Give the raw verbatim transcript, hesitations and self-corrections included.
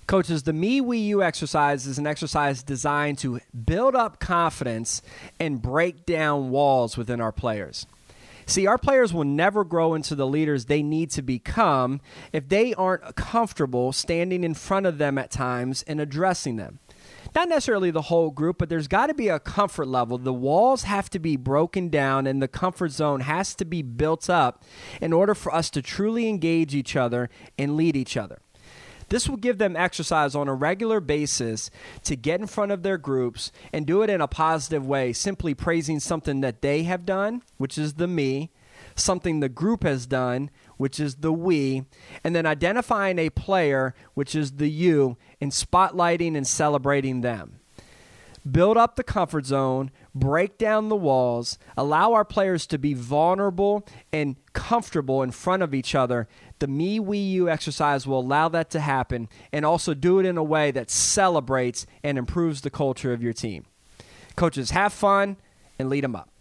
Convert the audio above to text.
Coaches, the Me, We, You exercise is an exercise designed to build up confidence and break down walls within our players. See, our players will never grow into the leaders they need to become if they aren't comfortable standing in front of them at times and addressing them. Not necessarily the whole group, but there's got to be a comfort level. The walls have to be broken down and the comfort zone has to be built up in order for us to truly engage each other and lead each other. This will give them exercise on a regular basis to get in front of their groups and do it in a positive way, simply praising something that they have done, which is the me, something the group has done, which is the we, and then identifying a player, which is the you, and spotlighting and celebrating them. Build up the comfort zone, break down the walls, allow our players to be vulnerable and comfortable in front of each other. The Me, We, You exercise will allow that to happen, and also do it in a way that celebrates and improves the culture of your team. Coaches, have fun and lead them up.